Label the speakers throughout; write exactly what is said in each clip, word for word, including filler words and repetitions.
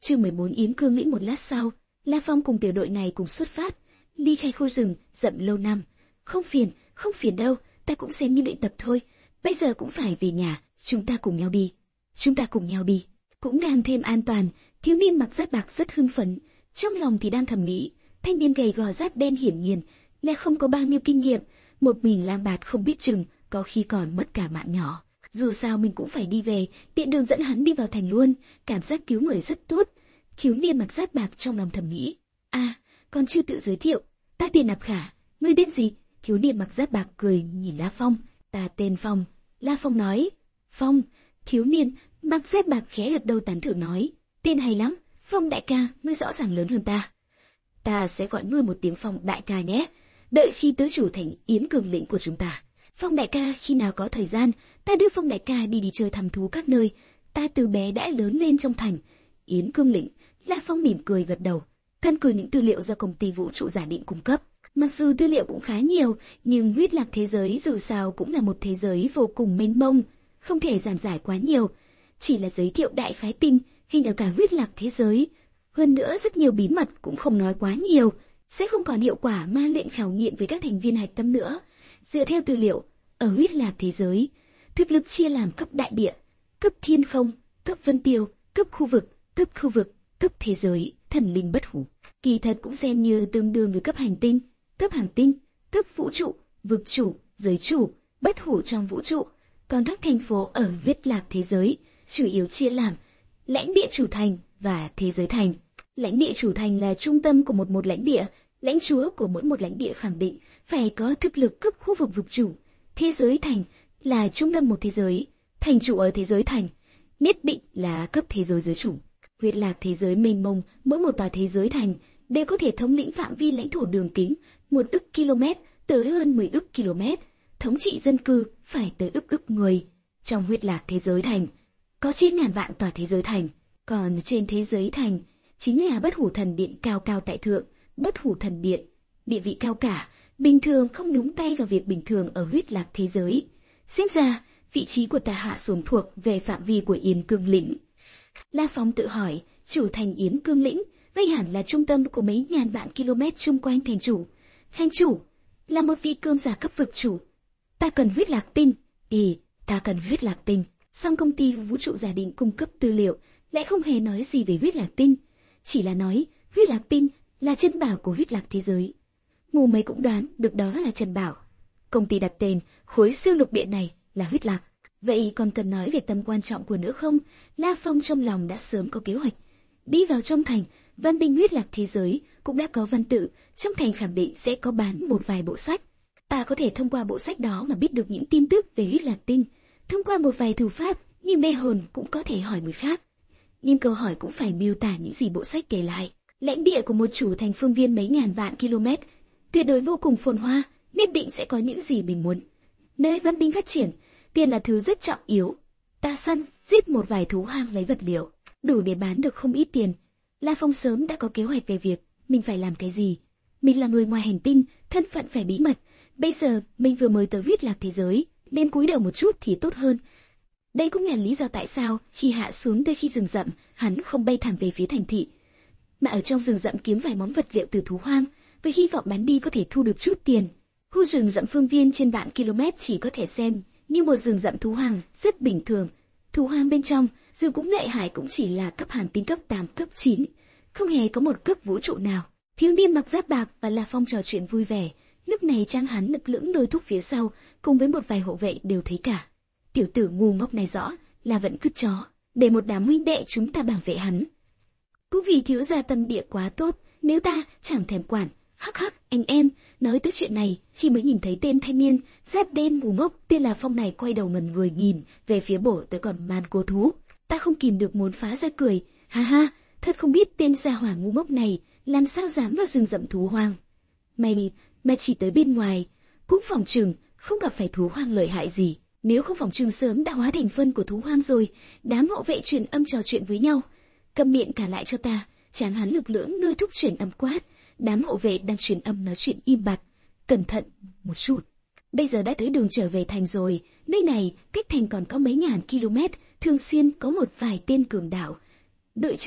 Speaker 1: Chương mười bốn Yến Cương lĩnh. Một lát sau, La Phong cùng tiểu đội này cùng xuất phát, ly khai khu rừng rậm lâu năm. Không phiền, không phiền đâu, ta cũng xem như luyện tập thôi. Bây giờ cũng phải về nhà, chúng ta cùng nhau đi. Chúng ta cùng nhau đi. Cũng đang thêm an toàn, thiếu niên mặc giáp bạc rất hưng phấn, trong lòng thì đang thầm nghĩ, thanh niên gầy gò giáp đen hiển nhiên là không có bao nhiêu kinh nghiệm, một mình lang bạt không biết chừng, có khi còn mất cả mạng nhỏ. Dù sao mình cũng phải đi về, tiện đường dẫn hắn đi vào thành luôn, cảm giác cứu người rất tốt. Thiếu niên mặc giáp bạc trong lòng thầm nghĩ. À, còn chưa tự giới thiệu, ta tên Nạp Khả, ngươi tên gì? Thiếu niên mặc giáp bạc cười nhìn La Phong. Ta tên Phong. La Phong nói. Phong. Thiếu niên mặc giáp bạc khẽ gật đầu tán thưởng nói. Tên hay lắm, Phong đại ca, ngươi rõ ràng lớn hơn ta. Ta sẽ gọi ngươi một tiếng Phong đại ca nhé. Đợi khi tứ chủ thành Yến Cương lĩnh của chúng ta. Phong đại ca, khi nào có thời gian, ta đưa Phong đại ca đi đi chơi thăm thú các nơi. Ta từ bé đã lớn lên trong thành Yến Cương lĩnh. La Phong mỉm cười gật đầu. Căn cứ những tư liệu do công ty vũ trụ giả định cung cấp, mặc dù tư liệu cũng khá nhiều, nhưng huyết lạc thế giới dù sao cũng là một thế giới vô cùng mênh mông, không thể giản giải quá nhiều. Chỉ là giới thiệu đại khái tinh hình ở cả huyết lạc thế giới. Hơn nữa rất nhiều bí mật cũng không nói quá nhiều, sẽ không còn hiệu quả ma luyện khảo nghiệm với các thành viên hạch tâm nữa. Dựa theo tư liệu, ở huyết lạc thế giới, thực lực chia làm cấp đại địa, cấp thiên không, cấp vân tiêu, cấp khu vực, cấp khu vực, cấp thế giới, thần linh bất hủ. Kỳ thật cũng xem như tương đương với cấp hành tinh, cấp hành tinh, cấp vũ trụ, vực chủ, giới chủ, bất hủ trong vũ trụ. Còn các thành phố ở huyết lạc thế giới chủ yếu chia làm lãnh địa chủ thành và thế giới thành. Lãnh địa chủ thành là trung tâm của một một lãnh địa, lãnh chúa của mỗi một lãnh địa khẳng định phải có thực lực cấp khu vực vực chủ. Thế giới thành là trung tâm một thế giới, thành chủ ở thế giới thành nhất định là cấp thế giới giới chủ. Huyết lạc thế giới mênh mông, mỗi một tòa thế giới thành đều có thể thống lĩnh phạm vi lãnh thổ đường kính một ức km tới hơn mười ức km, thống trị dân cư phải tới ức ức người. Trong huyết lạc thế giới thành có chín ngàn vạn tòa thế giới thành, còn trên thế giới thành chính là bất hủ thần điện cao cao tại thượng. Bất hủ thần điện địa vị cao cả, bình thường không nhúng tay vào việc bình thường ở huyết lạc thế giới. Xem ra vị trí của ta hạ xuống thuộc về phạm vi của Yến Cương lĩnh. La Phong tự hỏi, chủ thành Yến Cương lĩnh vậy hẳn là trung tâm của mấy ngàn vạn km chung quanh thành chủ. Thành chủ là một vị cương giả cấp vực chủ. Ta cần huyết lạc tinh. Ý, ta cần huyết lạc tinh. Song công ty vũ trụ giả định cung cấp tư liệu lại không hề nói gì về huyết lạc tinh, chỉ là nói huyết lạc tinh là chân bảo của huyết lạc thế giới. Ngu mấy cũng đoán được đó là chân bảo. Công ty đặt tên khối siêu lục địa này là huyết lạc. Vậy còn cần nói về tầm quan trọng của nữa không? La Phong trong lòng đã sớm có kế hoạch. Đi vào trong thành, văn binh huyết lạc thế giới cũng đã có văn tự, trong thành khẳng định sẽ có bán một vài bộ sách. Ta có thể thông qua bộ sách đó mà biết được những tin tức về huyết lạc tinh. Thông qua một vài thủ pháp như mê hồn cũng có thể hỏi người khác. Nhưng câu hỏi cũng phải miêu tả những gì bộ sách kể lại. Lãnh địa của một chủ thành phương viên mấy ngàn vạn km, tuyệt đối vô cùng phồn hoa, nhất định sẽ có những gì mình muốn. Nơi văn binh phát triển, tiền là thứ rất trọng yếu. Ta săn giết một vài thú hoang lấy vật liệu, đủ để bán được không ít tiền. La Phong sớm đã có kế hoạch về việc mình phải làm cái gì. Mình là người ngoài hành tinh, thân phận phải bí mật. Bây giờ mình vừa mới tới huyết lạc thế giới, nên cúi đầu một chút thì tốt hơn. Đây cũng là lý do tại sao khi hạ xuống tới khi rừng rậm, hắn không bay thẳng về phía thành thị, mà ở trong rừng rậm kiếm vài món vật liệu từ thú hoang, với hy vọng bán đi có thể thu được chút tiền. Khu rừng rậm phương viên trên vạn km chỉ có thể xem như một rừng rậm thú hoang rất bình thường. Thú hoang bên trong dù cũng lợi hại cũng chỉ là cấp hàn tinh cấp tám, cấp chín, không hề có một cấp vũ trụ nào. Thiếu niên mặc giáp bạc và La Phong trò chuyện vui vẻ. Lúc này Trang hắn lực lưỡng đôi thúc phía sau, cùng với một vài hộ vệ đều thấy cả. Tiểu tử ngu ngốc này rõ là vẫn cứt chó, để một đám huynh đệ chúng ta bảo vệ hắn. Cũng vì thiếu gia tâm địa quá tốt, nếu ta chẳng thèm quản. Hắc hắc, anh em, nói tới chuyện này, khi mới nhìn thấy tên thanh niên giáp đen ngu ngốc tên là Phong này quay đầu ngẩn người nhìn về phía bổ tới còn man cô thú, ta không kìm được muốn phá ra cười. Ha ha, thật không biết tên gia hỏa ngu ngốc này làm sao dám vào rừng rậm thú hoang. Mày mà chỉ tới bên ngoài, cũng phòng trừng không gặp phải thú hoang lợi hại gì. Nếu không phòng trừng sớm đã hóa thành phân của thú hoang rồi. Đám hộ vệ truyền âm trò chuyện với nhau. Câm miệng cả lại cho ta. Chán hắn lực lưỡng nơi thúc truyền âm quát. Đám hộ vệ đang truyền âm nói chuyện im bặt. Cẩn thận một chút. Bây giờ đã tới đường trở về thành rồi. Nơi này cách thành còn có mấy ngàn km, thường xuyên có một vài tên cường đạo. Đội trưởng,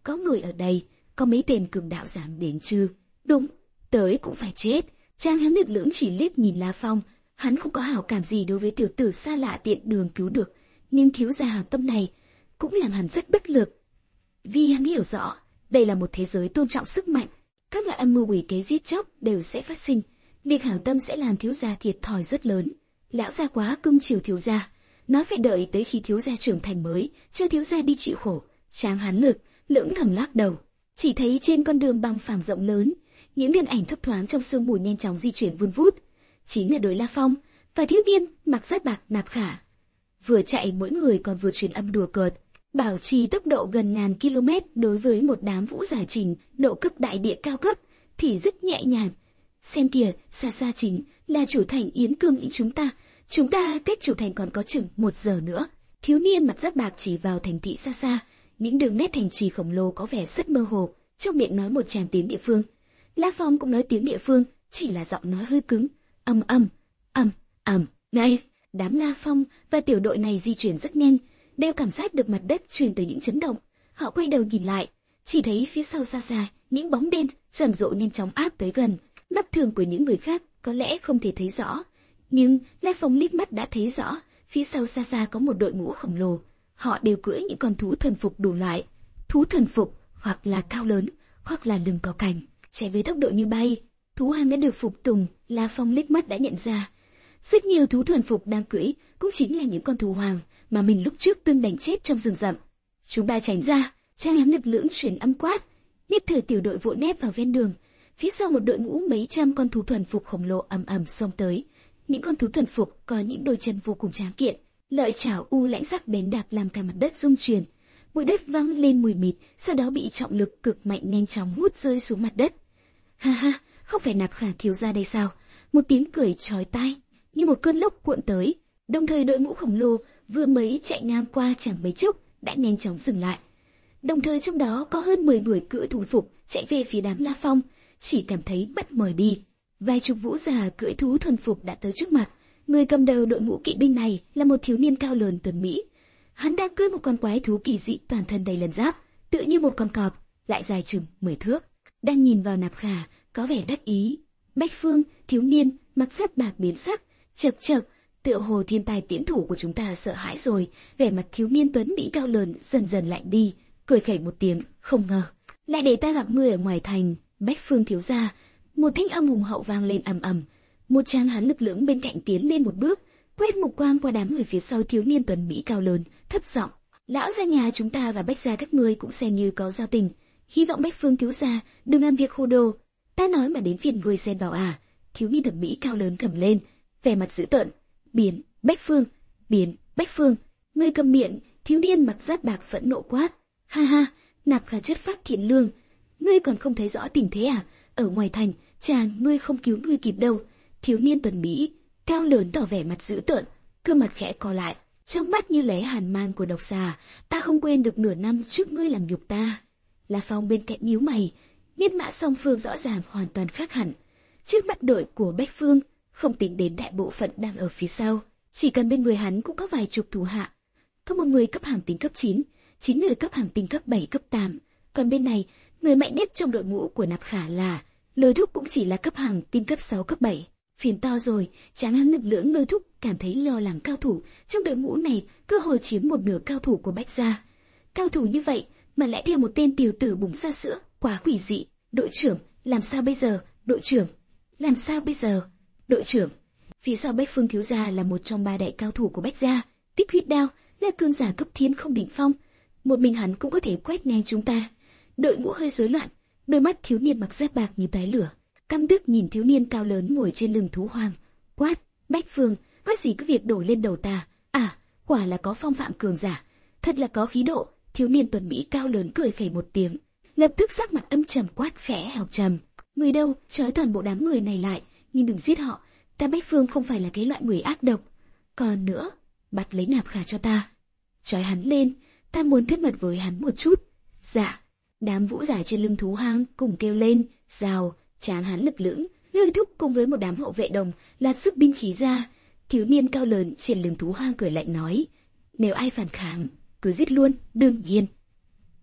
Speaker 1: có người ở đây, có mấy tên cường đạo dám đến chứ? Đúng, tới cũng phải chết. Trang hắn lực lưỡng chỉ liếc nhìn La Phong, hắn không có hảo cảm gì đối với tiểu tử xa lạ tiện đường cứu được, nhưng thiếu gia hảo tâm này cũng làm hắn rất bất lực. Vì hắn hiểu rõ, đây là một thế giới tôn trọng sức mạnh, các loại âm mưu quỷ kế giết chóc đều sẽ phát sinh, việc hảo tâm sẽ làm thiếu gia thiệt thòi rất lớn. Lão gia quá cưng chiều thiếu gia, nói phải đợi tới khi thiếu gia trưởng thành mới cho thiếu gia đi chịu khổ. Trang hắn lực lưỡng thầm lắc đầu, chỉ thấy trên con đường băng phẳng rộng lớn, những thân ảnh thấp thoáng trong sương mù nhanh chóng di chuyển vun vút, chính là đối La Phong và thiếu niên mặc giáp bạc Nạp Khả. Vừa chạy mỗi người còn vừa truyền âm đùa cợt, bảo trì tốc độ gần ngàn km đối với một đám vũ giả trình độ cấp đại địa cao cấp thì rất nhẹ nhàng. Xem kìa, xa xa chính là chủ thành Yến Cương Lĩnh chúng ta, chúng ta cách chủ thành còn có chừng một giờ nữa. Thiếu niên mặc giáp bạc chỉ vào thành thị xa xa, những đường nét thành trì khổng lồ có vẻ rất mơ hồ, trong miệng nói một tràng tiếng địa phương. La Phong cũng nói tiếng địa phương, chỉ là giọng nói hơi cứng, ầm ầm, ầm ầm. Ngay, đám La Phong và tiểu đội này di chuyển rất nhanh, đều cảm giác được mặt đất truyền tới những chấn động. Họ quay đầu nhìn lại, chỉ thấy phía sau xa xa những bóng đen rầm rộ nhanh chóng áp tới gần. Mắt thường của những người khác có lẽ không thể thấy rõ, nhưng La Phong liếc mắt đã thấy rõ, phía sau xa xa có một đội ngũ khổng lồ. Họ đều cưỡi những con thú thuần phục đủ loại, thú thuần phục hoặc là cao lớn, hoặc là lưng có cành, chạy với tốc độ như bay. Thú hoang đã được phục tùng, La Phong liếc mắt đã nhận ra, rất nhiều thú thuần phục đang cưỡi cũng chính là những con thú hoàng mà mình lúc trước từng đánh chết trong rừng rậm. Chúng ta tránh ra, Trang hắn lực lưỡng chuyển âm quát. Nhất thời tiểu đội vội nép vào ven đường, phía sau một đội ngũ mấy trăm con thú thuần phục khổng lồ ầm ầm xông tới. Những con thú thuần phục có những đôi chân vô cùng tráng kiện, lợi chảo u lãnh sắc bén đạp làm cả mặt đất rung chuyển. Bụi đất văng lên mùi mịt, sau đó bị trọng lực cực mạnh nhanh chóng hút rơi xuống mặt đất. Ha ha, không phải Nạp Khả thiếu gia đây sao? Một tiếng cười chói tai như một cơn lốc cuộn tới, đồng thời đội ngũ khổng lồ vừa mới chạy ngang qua chẳng mấy chốc đã nhanh chóng dừng lại. Đồng thời trong đó có hơn mười người cưỡi thú phục chạy về phía đám La Phong, chỉ cảm thấy bất mời đi. Vài chục vũ giả cưỡi thú thuần phục đã tới trước mặt. Người cầm đầu đội ngũ kỵ binh này là một thiếu niên cao lớn tuấn mỹ. Hắn đang cưỡi một con quái thú kỳ dị toàn thân đầy lân giáp, tựa như một con cọp, lại dài chừng mười thước. Đang nhìn vào Nạp Khả, có vẻ đắc ý. Bách Phương, thiếu niên mặc giáp bạc biến sắc, chậc chậc, tựa hồ thiên tài tiễn thủ của chúng ta sợ hãi rồi. Vẻ mặt thiếu niên tuấn mỹ cao lớn dần dần lạnh đi, cười khẩy một tiếng, không ngờ lại để ta gặp ngươi ở ngoài thành. Bách Phương thiếu gia, một thanh âm hùng hậu vang lên ầm ầm. Một tráng hán lực lưỡng bên cạnh tiến lên một bước, quét mục quang qua đám người phía sau thiếu niên tuấn mỹ cao lớn, thấp giọng: lão gia nhà chúng ta và Bách gia các ngươi cũng xem như có giao tình, hy vọng Bách Phương thiếu gia đừng làm việc hồ đồ. Ta nói mà đến phiền ngươi xen vào à? Thiếu niên thẩm mỹ cao lớn cầm lên, vẻ mặt dữ tợn. Biến, Bách Phương, biến, Bách Phương, ngươi cầm miệng! Thiếu niên mặc giáp bạc phẫn nộ quát. Ha ha, Nạp Khả chất phát thiện lương, ngươi còn không thấy rõ tình thế à? Ở ngoài thành, chàng ngươi không cứu ngươi kịp đâu. Thiếu niên tuấn mỹ cao lớn tỏ vẻ mặt dữ tợn, gương mặt khẽ co lại, trong mắt như lóe hàn mang của độc xà. Ta không quên được nửa năm trước ngươi làm nhục ta. La Phong bên cạnh nhíu mày, biết mã song phương rõ ràng hoàn toàn khác hẳn. Trước mắt đội của Bách Phương, không tính đến đại bộ phận đang ở phía sau, chỉ cần bên người hắn cũng có vài chục thủ hạ. Có một người cấp hàng tinh cấp chín, chín người cấp hàng tinh cấp bảy cấp tám, còn bên này, người mạnh nhất trong đội ngũ của Nạp Khả là Lôi Thúc, cũng chỉ là cấp hàng tinh cấp sáu cấp bảy. Phiền to rồi, Tráng hắn lực lưỡng Lôi Thúc cảm thấy lo lắng cao thủ trong đội ngũ này cơ hội chiếm một nửa cao thủ của Bách gia. Cao thủ như vậy mà lại theo một tên tiểu tử bùng ra sữa, quá quỷ dị. Đội trưởng, làm sao bây giờ? Đội trưởng, làm sao bây giờ? Đội trưởng, phía sau Bách Phương thiếu gia là một trong ba đại cao thủ của Bách gia, Tích Huyết Đao là cường giả cấp thiên không đỉnh phong, một mình hắn cũng có thể quét ngang chúng ta. Đội ngũ hơi rối loạn, đôi mắt thiếu niên mặc giáp bạc như tái lửa, căm tức nhìn thiếu niên cao lớn ngồi trên lưng thú hoàng, quát: Bách Phương, có gì cứ việc đổ lên đầu ta? À, quả là có phong phạm cường giả, thật là có khí độ. Thiếu niên tuấn mỹ cao lớn cười khẩy một tiếng, lập tức sắc mặt âm trầm quát khẽ: Hào Trầm, người đâu? Trói toàn bộ đám người này lại, nhưng đừng giết họ. Ta Bách Phương không phải là cái loại người ác độc. Còn nữa, bắt lấy Nạp Khả cho ta, trói hắn lên, ta muốn thân mật với hắn một chút. Dạ. Đám vũ giả trên lưng thú hang cùng kêu lên. Rào. Tráng hắn lực lưỡng Lôi Thúc cùng với một đám hộ vệ đồng là sức binh khí ra. Thiếu niên cao lớn trên lưng thú hang cười lạnh nói: nếu ai phản kháng, cứ giết luôn. Đương nhiên.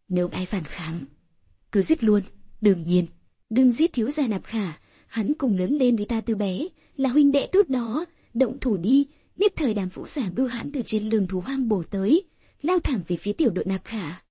Speaker 1: Nếu ai phản kháng, cứ giết luôn. Đương nhiên, đừng giết thiếu gia Nạp Khả, hắn cùng lớn lên với ta từ bé, là huynh đệ tốt đó. Động thủ đi. Nhất thời đám vũ giả bưu hãn từ trên lưng thú hoang bổ tới, lao thẳng về phía tiểu đội Nạp Khả.